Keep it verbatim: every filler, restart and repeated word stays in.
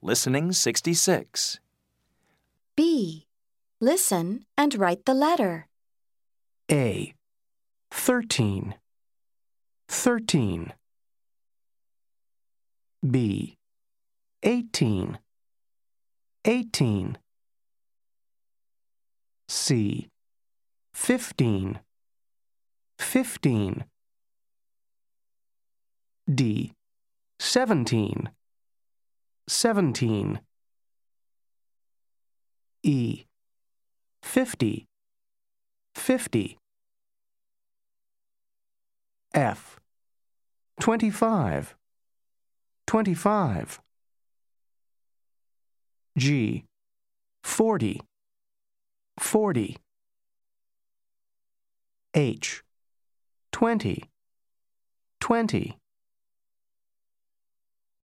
Listening sixty-six. B. Listen and write the letter. A. Thirteen. Thirteen. B. Eighteen. Eighteen. C. Fifteen. Fifteen. D. Seventeen. Seventeen. E. Fifty. Fifty. F. Twenty-five. Twenty-five. G. Forty. Forty. H. Twenty. Twenty.